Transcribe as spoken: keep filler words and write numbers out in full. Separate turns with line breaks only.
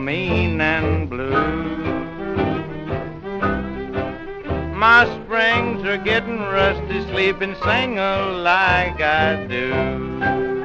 mean and blue. My springs are getting rusty, sleeping single like I do.